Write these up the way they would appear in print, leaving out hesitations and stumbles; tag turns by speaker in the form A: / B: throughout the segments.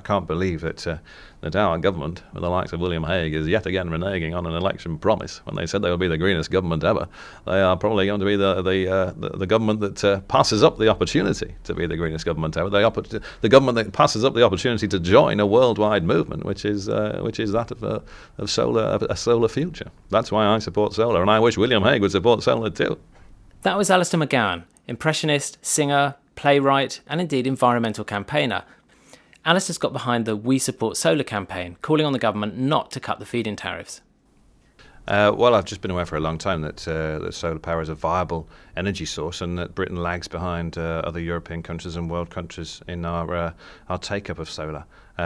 A: can't believe that our government, with the likes of William Hague, is yet again reneging on an election promise when they said they would be the greenest government ever. They are probably going to be the government that passes up the opportunity to be the greenest government ever. The government that passes up the opportunity to join a worldwide movement, which is that of solar, a solar future. That's why I support solar, and I wish William Hague would support solar too.
B: That was Alistair McGowan, impressionist, singer, playwright, and indeed environmental campaigner. Alistair's got behind the We Support Solar campaign, calling on the government not to cut the feed-in tariffs.
A: Well, I've just been aware for a long time that solar power is a viable energy source, and that Britain lags behind other European countries and world countries in our take-up of solar.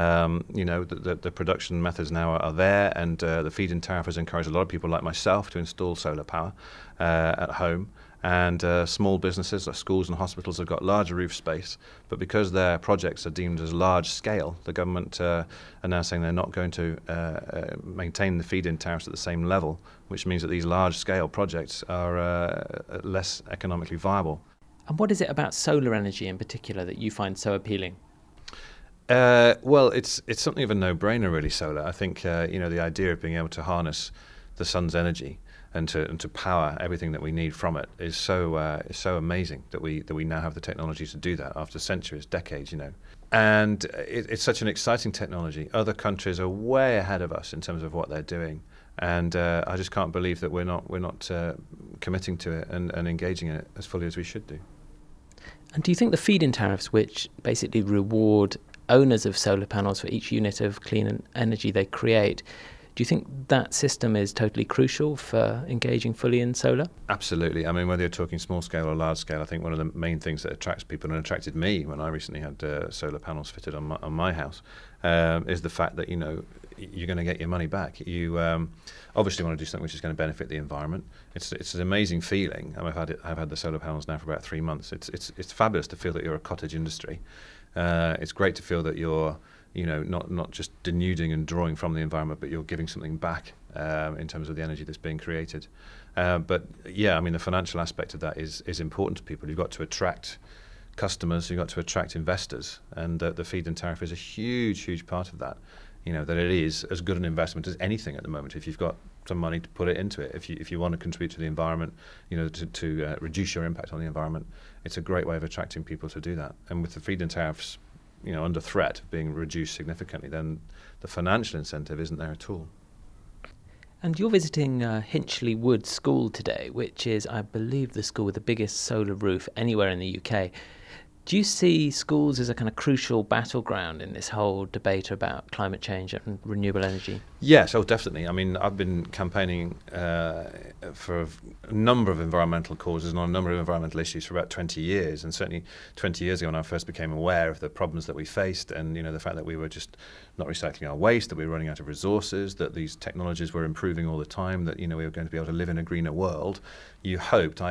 A: The production methods now are there, and the feed-in tariff has encouraged a lot of people like myself to install solar power at home. And small businesses like schools and hospitals have got larger roof space, but because their projects are deemed as large scale, the government are now saying they're not going to maintain the feed-in tariffs at the same level, which means that these large scale projects are less economically viable.
B: And what is it about solar energy in particular that you find so appealing?
A: Well, it's something of a no-brainer, really. Solar. I think the idea of being able to harness the sun's energy and to power everything that we need from it is so amazing that we now have the technology to do that after centuries, decades, And it's such an exciting technology. Other countries are way ahead of us in terms of what they're doing, and I just can't believe that we're not committing to it and engaging in it as fully as we should do.
B: And do you think the feed-in tariffs, which basically reward owners of solar panels for each unit of clean energy they create, do you think that system is totally crucial for engaging fully in solar?
A: Absolutely. I mean, whether you're talking small scale or large scale, I think one of the main things that attracts people and attracted me when I recently had solar panels fitted on my house is the fact that, you're going to get your money back. You obviously want to do something which is going to benefit the environment. It's an amazing feeling. I've had the solar panels now for about 3 months. It's fabulous to feel that you're a cottage industry. It's great to feel that you're not just denuding and drawing from the environment, but you're giving something back in terms of the energy that's being created. But yeah, I mean, the financial aspect of that is important to people. You've got to attract customers, you've got to attract investors, and the feed-in tariff is a huge part of that. That it is as good an investment as anything at the moment if you've got some money to put it into it. If you want to contribute to the environment, to reduce your impact on the environment, it's a great way of attracting people to do that. And with the feed-in tariffs under threat of being reduced significantly, then the financial incentive isn't there at all.
B: And you're visiting Hinchley Wood School today, which is, I believe, the school with the biggest solar roof anywhere in the UK. Do you see schools as a kind of crucial battleground in this whole debate about climate change and renewable energy?
A: Yes, definitely. I mean, I've been campaigning for a number of environmental causes and on a number of environmental issues for about 20 years. And certainly 20 years ago when I first became aware of the problems that we faced and, the fact that we were just not recycling our waste, that we were running out of resources, that these technologies were improving all the time, that, we were going to be able to live in a greener world, we hoped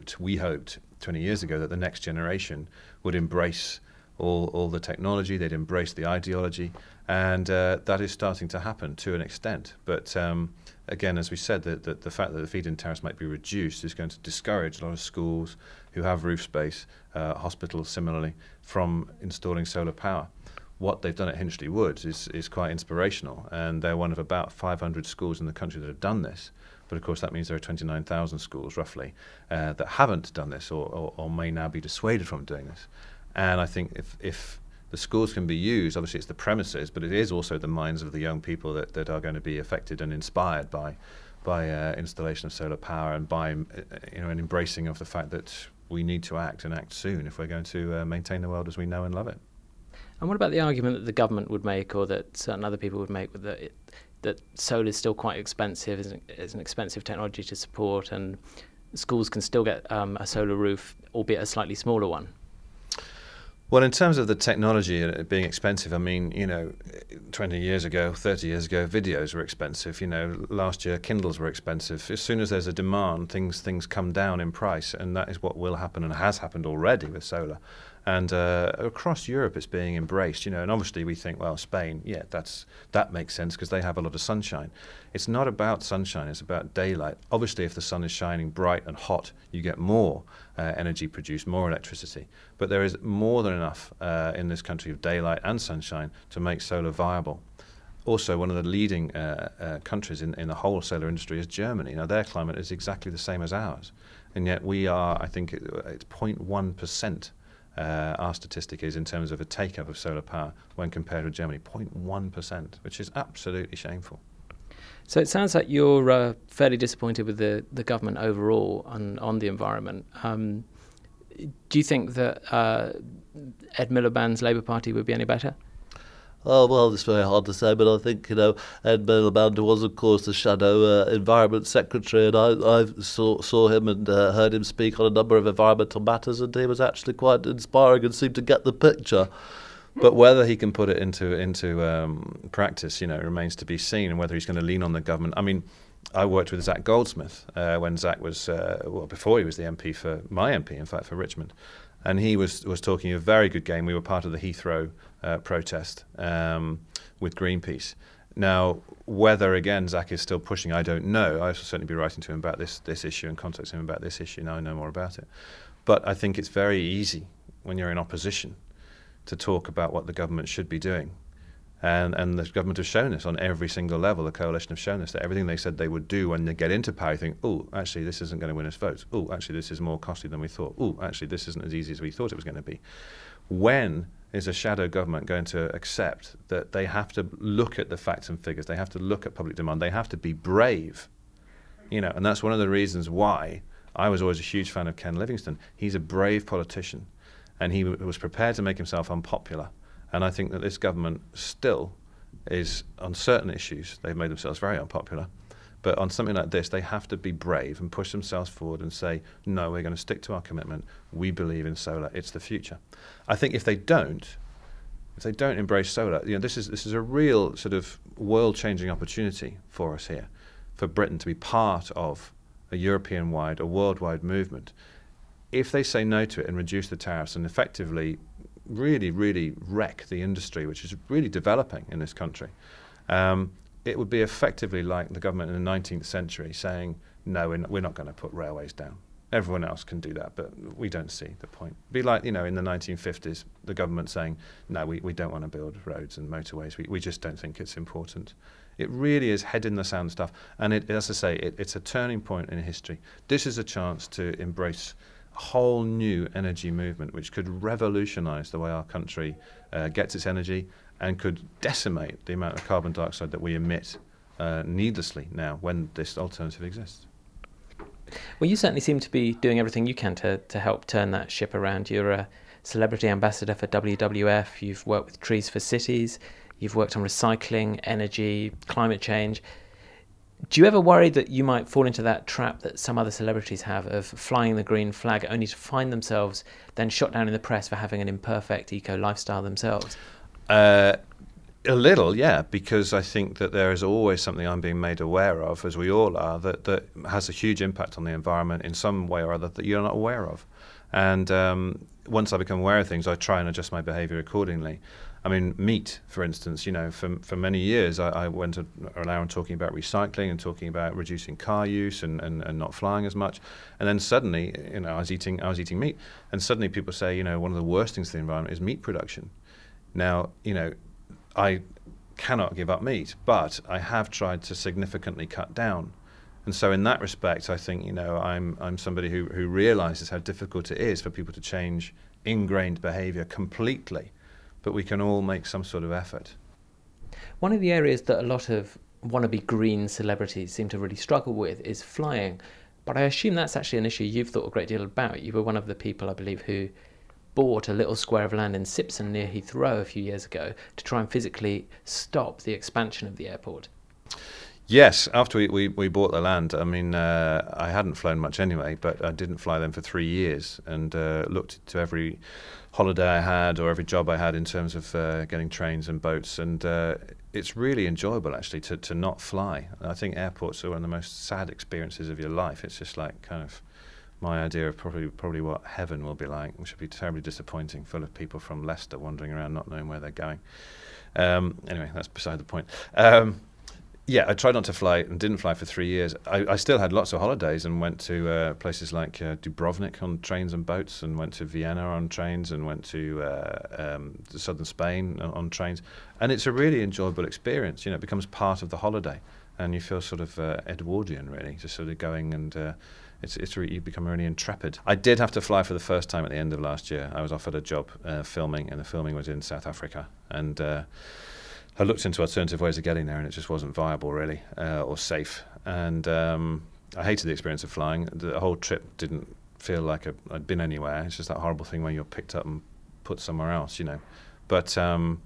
A: 20 years ago that the next generation would embrace all the technology, they'd embrace the ideology, and that is starting to happen to an extent. But again, as we said, the fact that the feed-in tariffs might be reduced is going to discourage a lot of schools who have roof space, hospitals similarly, from installing solar power. What they've done at Hinchley Wood is quite inspirational, and they're one of about 500 schools in the country that have done this. But of course that means there are 29,000 schools roughly that haven't done this or may now be dissuaded from doing this. And I think if the schools can be used, obviously it's the premises, but it is also the minds of the young people that are going to be affected and inspired by installation of solar power and by an embracing of the fact that we need to act and act soon if we're going to maintain the world as we know and love it.
B: And what about the argument that the government would make, or that certain other people would make, that solar is still quite expensive, is an expensive technology to support, and schools can still get a solar roof, albeit a slightly smaller one?
A: Well, in terms of the technology and it being expensive, I mean, 20 years ago, 30 years ago, videos were expensive. Last year, Kindles were expensive. As soon as there's a demand, things come down in price, and that is what will happen and has happened already with solar. And across Europe, it's being embraced, and obviously we think, well, Spain, yeah, that makes sense because they have a lot of sunshine. It's not about sunshine, it's about daylight. Obviously, if the sun is shining bright and hot, you get more energy produced, more electricity. But there is more than enough in this country of daylight and sunshine to make solar viable. Also, one of the leading countries in the whole solar industry is Germany. Now, their climate is exactly the same as ours. And yet we are, I think it's 0.1%. Our statistic is in terms of a take-up of solar power when compared with Germany, 0.1%, which is absolutely shameful.
B: So it sounds like you're fairly disappointed with the government overall on the environment. Do you think that Ed Miliband's Labour Party would be any better?
C: Oh, well, it's very hard to say, but I think, Ed Miliband was, of course, the shadow Environment Secretary, and I saw him and heard him speak on a number of environmental matters, and he was actually quite inspiring and seemed to get the picture.
A: But whether he can put it into practice, remains to be seen, and whether he's going to lean on the government. I mean, I worked with Zac Goldsmith when Zac was, before he was the MP for Richmond. And he was talking a very good game. We were part of the Heathrow protest with Greenpeace. Now, whether, again, Zac is still pushing, I don't know. I will certainly be writing to him about this issue and contacting him about this issue now I know more about it. But I think it's very easy when you're in opposition to talk about what the government should be doing. And the government have shown this on every single level. The coalition have shown this, that everything they said they would do when they get into power, you think, oh, actually, this isn't going to win us votes. Oh, actually, this is more costly than we thought. Oh, actually, this isn't as easy as we thought it was going to be. When is a shadow government going to accept that they have to look at the facts and figures? They have to look at public demand. They have to be brave. And that's one of the reasons why I was always a huge fan of Ken Livingstone. He's a brave politician, and he was prepared to make himself unpopular. And I think that this government still is, on certain issues, they've made themselves very unpopular. But on something like this, they have to be brave and push themselves forward and say, no, we're going to stick to our commitment. We believe in solar. It's the future. I think if they don't embrace solar, this is a real sort of world-changing opportunity for us here, for Britain to be part of a European-wide, a worldwide movement. If they say no to it and reduce the tariffs and effectively really, really wreck the industry, which is really developing in this country, it would be effectively like the government in the 19th century saying, no, we're not going to put railways down. Everyone else can do that, but we don't see the point. It'd be like, in the 1950s, the government saying, no, we don't want to build roads and motorways. We just don't think it's important. It really is head in the sand stuff. And as I say, it's a turning point in history. This is a chance to embrace a whole new energy movement which could revolutionize the way our country gets its energy and could decimate the amount of carbon dioxide that we emit needlessly now when this alternative exists.
B: Well, you certainly seem to be doing everything you can to help turn that ship around. You're a celebrity ambassador for WWF, you've worked with Trees for Cities, you've worked on recycling, energy, climate change. Do you ever worry that you might fall into that trap that some other celebrities have of flying the green flag only to find themselves then shot down in the press for having an imperfect eco lifestyle themselves?
A: A little, yeah, because I think that there is always something I'm being made aware of, as we all are, that has a huge impact on the environment in some way or other that you're not aware of. And once I become aware of things, I try and adjust my behaviour accordingly. I mean, meat, for instance, for many years I went around talking about recycling and talking about reducing car use and not flying as much. And then suddenly, I was eating meat. And suddenly people say, one of the worst things to the environment is meat production. Now, I cannot give up meat, but I have tried to significantly cut down. And so in that respect, I think, I'm somebody who realizes how difficult it is for people to change ingrained behavior completely. But we can all make some sort of effort.
B: One of the areas that a lot of wannabe green celebrities seem to really struggle with is flying. But I assume that's actually an issue you've thought a great deal about. You were one of the people, I believe, who bought a little square of land in Sipson near Heathrow a few years ago to try and physically stop the expansion of the airport.
A: Yes, after we bought the land, I hadn't flown much anyway, but I didn't fly them for 3 years and looked to every holiday I had or every job I had in terms of getting trains and boats. And it's really enjoyable, actually, to not fly. I think airports are one of the most sad experiences of your life. It's just like kind of my idea of probably what heaven will be like, which would be terribly disappointing, full of people from Leicester wandering around not knowing where they're going. Anyway, that's beside the point. Yeah, I tried not to fly and didn't fly for 3 years. I still had lots of holidays and went to places like Dubrovnik on trains and boats, and went to Vienna on trains, and went to southern Spain on trains. And it's a really enjoyable experience. You know, it becomes part of the holiday, and you feel sort of Edwardian, really, just sort of going and you become really intrepid. I did have to fly for the first time at the end of last year. I was offered a job filming, and the filming was in South Africa, and I looked into alternative ways of getting there, and it just wasn't viable, really, or safe. And I hated the experience of flying. The whole trip didn't feel like I'd been anywhere. It's just that horrible thing where you're picked up and put somewhere else, you know. But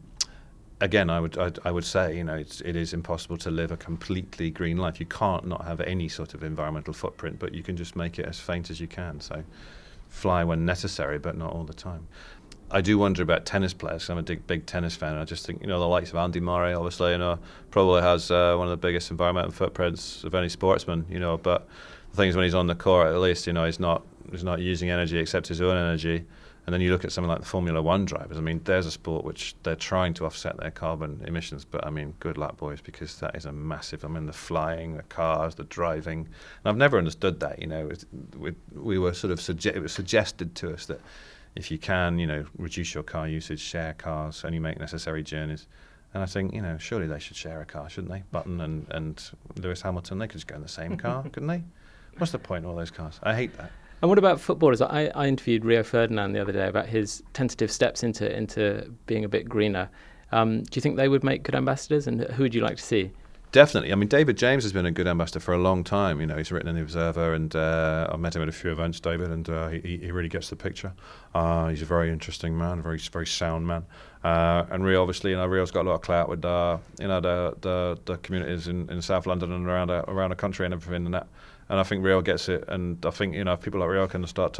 A: again, I would say, you know, it is impossible to live a completely green life. You can't not have any sort of environmental footprint, but you can just make it as faint as you can. So fly when necessary, but not all the time. I do wonder about tennis players. I'm a big tennis fan, and I just think, you know, the likes of Andy Murray, obviously, you know, probably has one of the biggest environmental footprints of any sportsman, you know. But the thing is, when he's on the court, at least, you know, he's not using energy except his own energy. And then you look at something like the Formula One drivers. I mean, there's a sport which they're trying to offset their carbon emissions, but I mean, good luck, boys, because that is a massive. I mean, the flying, the cars, the driving. And I've never understood that. You know, we were sort of it was suggested to us that if you can, you know, reduce your car usage, share cars, only make necessary journeys. And I think, you know, surely they should share a car, shouldn't they? Button and Lewis Hamilton, they could just go in the same car, couldn't they? What's the point of all those cars? I hate that.
B: And what about footballers? I interviewed Rio Ferdinand the other day about his tentative steps into being a bit greener. Do you think they would make good ambassadors, and who would you like to see?
A: Definitely. I mean, David James has been a good ambassador for a long time. You know, he's written in the Observer, and I've met him at a few events, David, and he really gets the picture. He's a very interesting man, very sound man. And Rio, obviously, you know, Rio's got a lot of clout with you know, the communities in South London and around the country and everything and that. And I think Rio gets it, and I think, you know, if people like Rio can start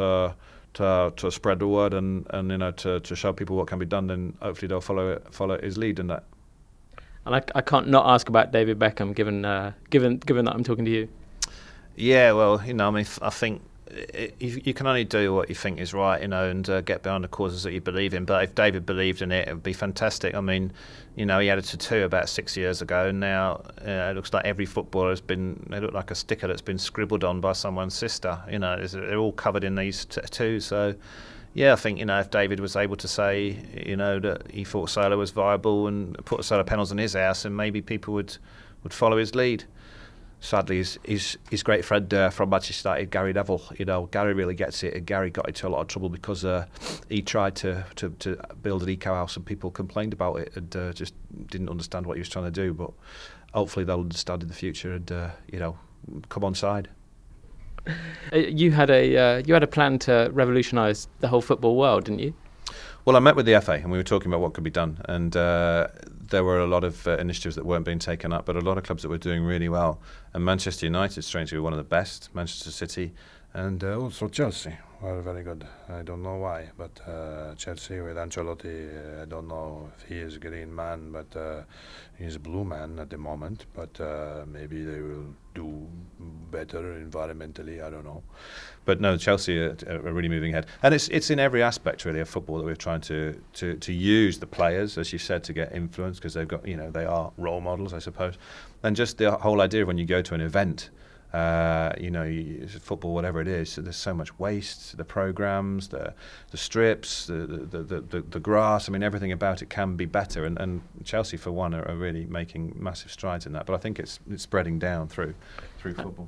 A: to spread the word and you know, to show people what can be done, then hopefully they'll follow his lead in that.
B: And I can't not ask about David Beckham, given that I'm talking to you.
D: Yeah, well, you know, I mean, I think you can only do what you think is right, you know, and get behind the causes that you believe in. But if David believed in it, it would be fantastic. I mean, you know, he had a tattoo about 6 years ago, and now it looks like every footballer they look like a sticker that's been scribbled on by someone's sister. You know, they're all covered in these tattoos. So, yeah, I think, you know, if David was able to say, you know, that he thought solar was viable and put solar panels on his house, and maybe people would follow his lead. Sadly, his great friend from Manchester United, Gary Neville, you know, Gary really gets it, and Gary got into a lot of trouble because he tried to build an eco house, and people complained about it and just didn't understand what he was trying to do. But hopefully they'll understand in the future and you know, come on side.
B: You had a plan to revolutionise the whole football world, didn't you?
A: Well, I met with the FA and we were talking about what could be done, and there were a lot of initiatives that weren't being taken up, but a lot of clubs that were doing really well. And Manchester United, strangely, were one of the best. Manchester City, and also Chelsea were very good. I don't know why, but Chelsea with Ancelotti, I don't know if he is a green man, but he's a blue man at the moment. But maybe they will do better environmentally, I don't know. But no, Chelsea are really moving ahead, and it's in every aspect really of football that we're trying to use the players, as you said, to get influence, because they've got, you know, they are role models, I suppose, and just the whole idea of when you go to an event. You know, football, whatever it is, so there's so much waste. The programs, the strips, the grass. I mean, everything about it can be better. And Chelsea, for one, are really making massive strides in that. But I think it's spreading down through football.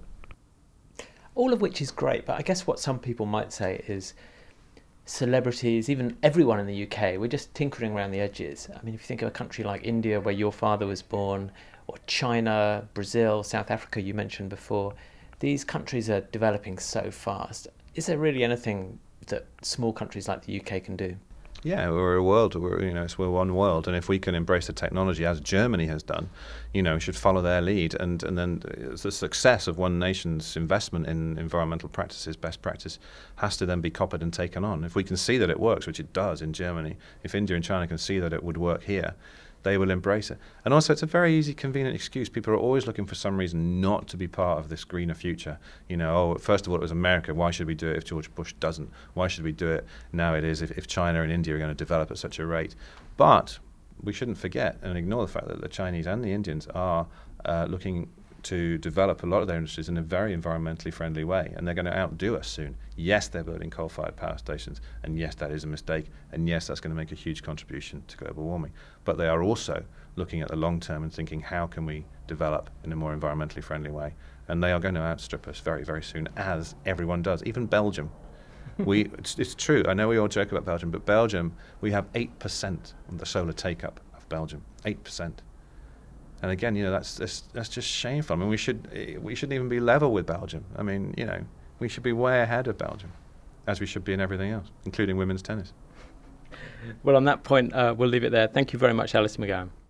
B: All of which is great, but I guess what some people might say is celebrities, even everyone in the UK, we're just tinkering around the edges. I mean, if you think of a country like India, where your father was born, or China, Brazil, South Africa, you mentioned before, these countries are developing so fast. Is there really anything that small countries like the UK can do?
A: Yeah, we're a world. We're one world, and if we can embrace the technology as Germany has done, you know, we should follow their lead. And then the success of one nation's investment in environmental practices, best practice, has to then be copied and taken on. If we can see that it works, which it does in Germany, if India and China can see that it would work here, they will embrace it. And also, it's a very easy, convenient excuse. People are always looking for some reason not to be part of this greener future. First of all, it was America. Why should we do it if George Bush doesn't? Why should we do it now? It is if China and India are going to develop at such a rate. But we shouldn't forget and ignore the fact that the Chinese and the Indians are looking to develop a lot of their industries in a very environmentally friendly way, and they're going to outdo us soon. Yes, they're building coal-fired power stations, and yes, that is a mistake, and yes, that's going to make a huge contribution to global warming. But they are also looking at the long term and thinking, how can we develop in a more environmentally friendly way? And they are going to outstrip us very, very soon, as everyone does, even Belgium. It's true, I know we all joke about Belgium, but Belgium, we have 8% of the solar take-up of Belgium, 8%. And again, that's just shameful. I mean, we shouldn't even be level with Belgium. I mean, we should be way ahead of Belgium, as we should be in everything else, including women's tennis.
B: Well, on that point, we'll leave it there. Thank you very much, Alistair McGowan.